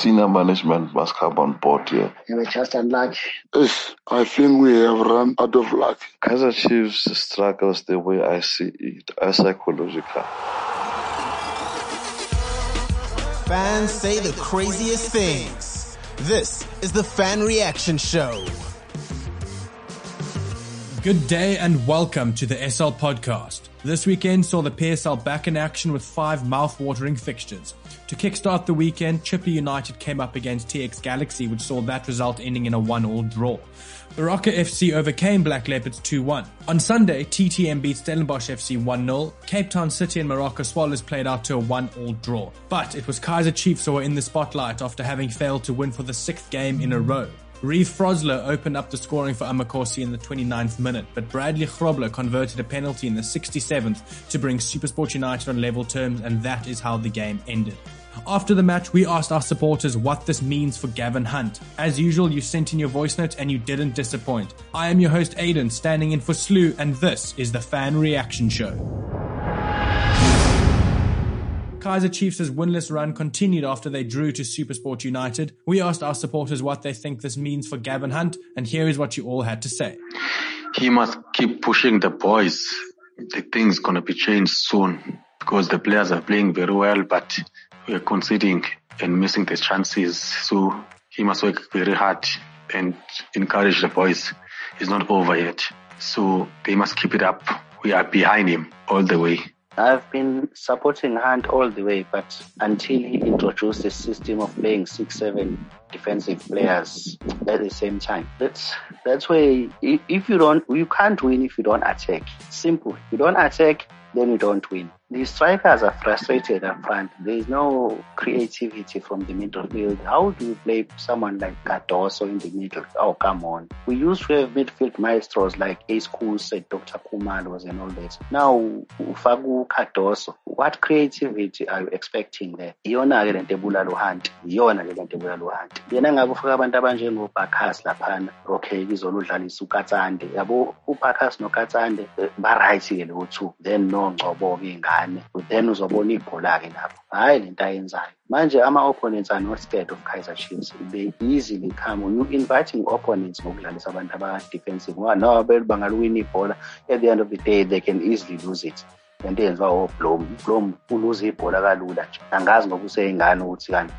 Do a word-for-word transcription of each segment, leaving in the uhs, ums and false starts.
senior management must come on board here. You were just unlucky. Yes, I think we have run out of luck. Kaizer Chiefs struggles, the way I see it, are psychological. Fans say the craziest things. This is the Fan Reaction Show. Good day and welcome to the S L podcast. This weekend saw the P S L back in action with five mouth-watering fixtures. To kickstart the weekend, Chippa United came up against T X Galaxy, which saw that result ending in a one-all draw. Baroka F C overcame Black Leopards two one. On Sunday, T T M beat Stellenbosch F C one nil. Cape Town City and Morocco Swallows played out to a one-all draw. But it was Kaizer Chiefs who were in the spotlight after having failed to win for the sixth game in a row. Reeve Frosler opened up the scoring for Amakosi in the twenty-ninth minute, but Bradley Grobler converted a penalty in the sixty-seventh to bring SuperSport United on level terms, and that is how the game ended. After the match, we asked our supporters what this means for Gavin Hunt. As usual, you sent in your voice notes and you didn't disappoint. I am your host Aiden, standing in for Slew, and this is the Fan Reaction Show. Kaizer Chiefs' winless run continued after they drew to SuperSport United. We asked our supporters what they think this means for Gavin Hunt, and here is what you all had to say. He must keep pushing the boys. The thing's going to be changed soon because the players are playing very well, but we're conceding and missing the chances. So he must work very hard and encourage the boys. It's not over yet. So they must keep it up. We are behind him all the way. I've been supporting Hunt all the way, but until he introduced the system of playing six, seven defensive players at the same time, that's that's where if you don't, you can't win if you don't attack. Simple. You don't attack, then you don't win. The strikers are frustrated up front. There is no creativity from the middle field. How do you play someone like Cardoso in the middle? Oh, come on. We used to have midfield maestros like Ace Kuse, Doctor Kumalos and all that. Now, Fagu Cardoso. What creativity are you expecting there? Yona ke lento ebulala uHunt. Yona ke lento ebulala uHunt. Yena ngabe ufaka abantu abanjengo Bakhas laphana. Okay, izoludlalisa uKatsande. Yabo uBakhas noKatsande ba right ke lo two. Then no Ngcobo ke ingane. Then uzobona ibhola ke lapho. Hayi lento ayenzayo. Manje ama-opponents are not scared of Kaizer Chiefs. They easily come. You inviting opponents ngokudlalisa abantu aba-defensive. No, bangaluwina ibhola. At the end of the day, they can easily lose it. Lento yenziwa oBlom. Blom uluza ibhola kalula nje. Angazi ngoba useyingane ukuthi kanti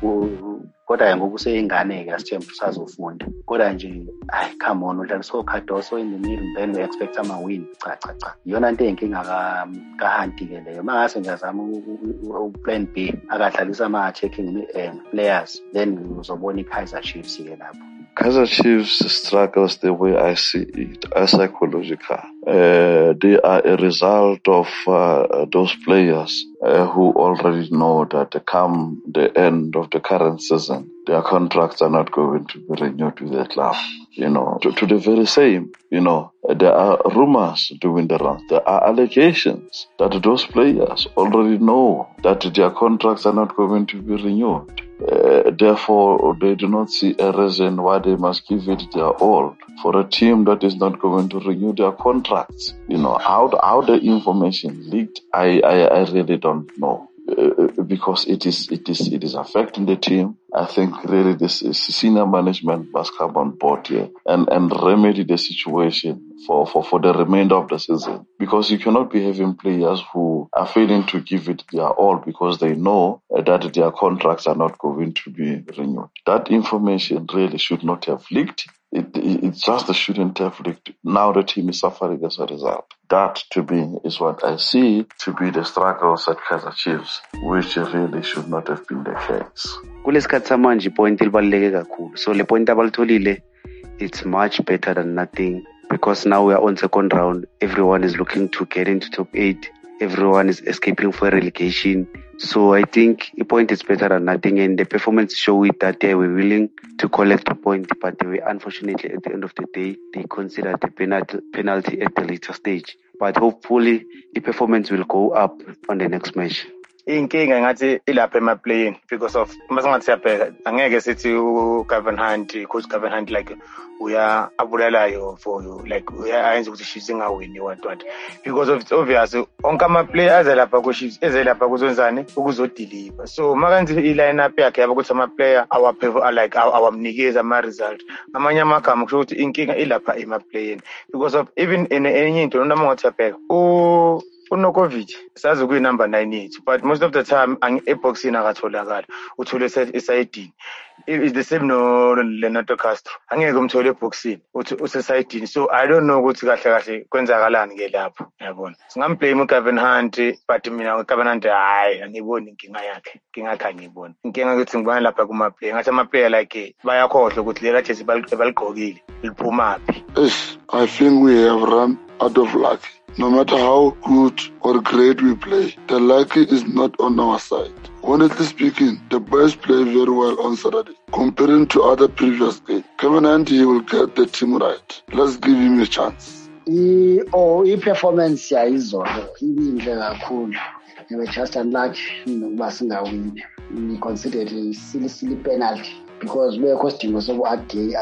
kodwa ngoba useyingane ke asithemba usazofunda. Kodwa nje ay come on udlalisa uKardoso in the middle, then we expect ama win. Cha cha cha. Iyona into enkinga ka kaHanti ke leyo. Mangase ngiyazama uplan B akadlalisa ama attacking players, then uzobona iKaizer Chiefs ke lapho. Kaizer Chiefs struggles, the way I see it, are psychological. Uh, they are a result of uh, those players uh, who already know that come the end of the current season, their contracts are not going to be renewed with the club. You know, to, to the very same, you know, there are rumors doing the rounds. There are allegations that those players already know that their contracts are not going to be renewed. Uh, therefore, they do not see a reason why they must give it their all for a team that is not going to renew their contracts. You know, how the, how the information leaked, I, I, I really don't know. Uh, because it is, it is, it is affecting the team. I think really this is senior management must come on board here and, and remedy the situation for, for, for the remainder of the season. Because you cannot be having players who are failing to give it their all because they know uh, that their contracts are not going to be renewed. That information really should not have leaked. It, it, it just shouldn't have leaked. Now the team is suffering as a result. That, to me, is what I see to be the struggles at Kaizer Chiefs, which really should not have been the case. Kulesikhathi samanje point libaluleke kakhulu. So le point abalitholile, it's much better than nothing because now we are on second round. Everyone is looking to get into top eight. Everyone is escaping for relegation. So I think a point is better than nothing, and the performance show it that they were willing to collect a point, but they were unfortunately at the end of the day they considered the penalty penalty at the later stage. But hopefully the performance will go up on the next match. inkinga ngathi ilapha emaplayini because of masingathi siyabheka angeke sithi uGavin Hunt coach Gavin Hunt like uya abulalayo for you like uyayenza ukuthi Chiefs ingawini what what because of it's obvious onke ama players elapha ku Chiefs ezelapha kuzonzani ukuzodeliver so makanzi iline up yakhe yaba ukuthi ama player awaphe like awamnikeza ama result amanye amagama kusho ukuthi inkinga ilapha emaplayini because of even in enye into noma ngathi yabheka u uNokovic sazi kuyi number nine yethu but most of the time eboxini akatholakala uthole esayidini is the same no Leonardo Castro angeke umthole eboxini uthi usesayidini so I don't know ukuthi kahle kahle kwenzakalani ke lapho yabona singamblame uGavin Hunt but mina uGavin Hunt hayi angiboni inkinga yakhe ngingakha ngibona inkinga ukuthi ngibona lapha kuma player ngathi ama player like bayakhohlwa ukuthi lela jersey baligqokile liphuma phi. I think we have run out of luck. No matter how good or great we play, the luck is not on our side. Honestly speaking, the boys play very well on Saturday. Comparing to other previous games, Gavin Hunt, he will get the team right. Let's give him a chance. I, oh, i-performance yayizolo ibinhle kakhulu. We were just unlucky ukuba singawini. We considered a silly, silly penalty. Because we are costing us over a day,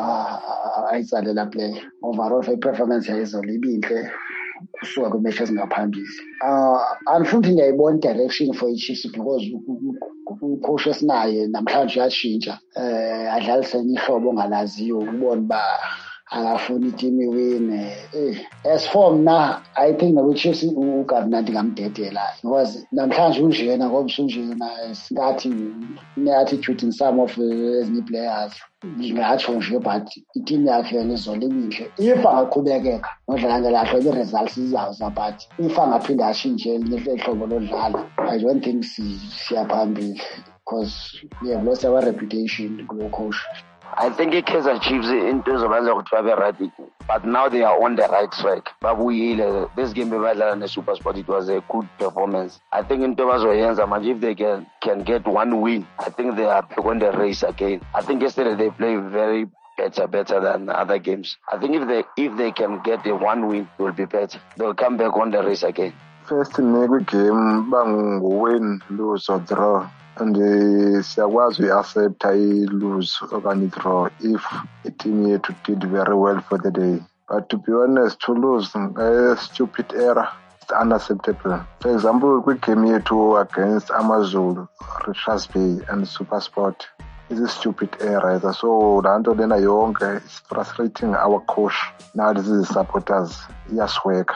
I started a play. Overall, for performance is only been there. So I measures ngaphambili. Uh, unfortunately, I want direction for Chiefs because cautious naye namhlanje yashintsha. Eh adlalisa ihlobo ngalaziyo ubona ba akafuni team iwine. As for now, I think the Chiefs uGavin ngamdedela because namhlanje unjena ngoba unjena singathi ne-attitude in some of the players. Ngingatsho nje but i-team yakhe ngizole imihle if angaqhubekeka nodlala ngelahlo i-results izawuza but if angaphinde ashintshe lehlobo lodlala I don't think siyaphambili because we have lost our reputation kulo coach. I think i-Kaizer Chiefs into zobenza ukuthi babe right but now they are on the right track. Babuyile this game bebadlala ne-SuperSport it was a good performance. I think into bazoyenza manje if they can can get one win I think they are on the race again. I think yesterday they played very better better than other games. I think if they if they can get the one win it will be better. They'll come back on the race again. First nego game bangu-win lose or draw and siyakwazi we accept I lose okanye draw if a team yethu did very well for the day. But to be honest, to lose a stupid error is unacceptable. For example, we came here to against Amazulu, Richards Bay and SuperSport. It's a stupid error. So Ranto Dena Yonke is frustrating our coach. Now this is supporters. Yes, work.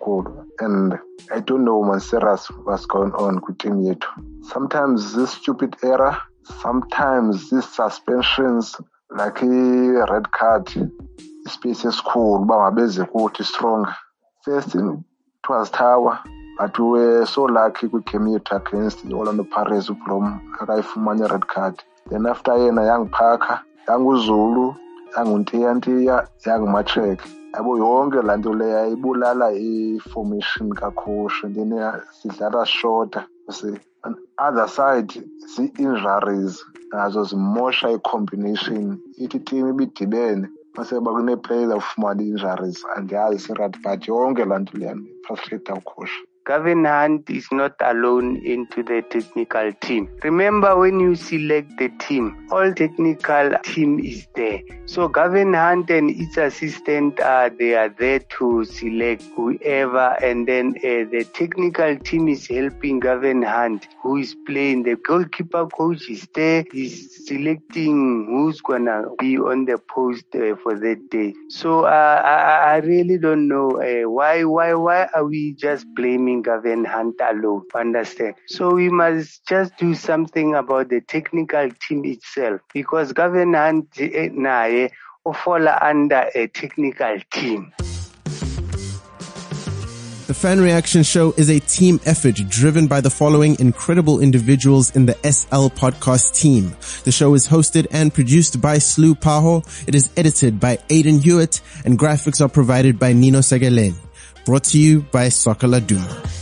And I don't know Monserrat what's going on with team yet. Sometimes this stupid error, sometimes these suspensions, like a red card, space school, but basic is strong. First, it was Tower, but we were so lucky we came here against the Orlando Pirates from a guy from a red card. Then after a young Parker, young Zulu, young Untiantia, young Matrek. Abo yonke lanto leya ibulala i-formation kacoach and then sidlala short. On other side, the injuries nazo zimosha i-combination. Ithi team ibidibene mase bakune-players ufumana injuries andiyazi right but yonke lanto leya frustrate ucoach. Gavin Hunt is not alone into the technical team. Remember when you select the team, all technical team is there. So Gavin Hunt and its assistant, uh, they are there to select whoever and then uh, the technical team is helping Gavin Hunt who is playing. The goalkeeper coach is there, he's selecting who's going to be on the post uh, for that day. So uh, I, I really don't know uh, why, why, why are we just blaming Gavin Hunt alone, understand? So we must just do something about the technical team itself because Gavin Hunt eh, nah, eh, fall under a technical team. The Fan Reaction Show is a team effort driven by the following incredible individuals in the S L podcast team. The show is hosted and produced by Slu Paho. It is edited by Aidan Hewitt and graphics are provided by Nino Segalen. Brought to you by Soccer Laduma.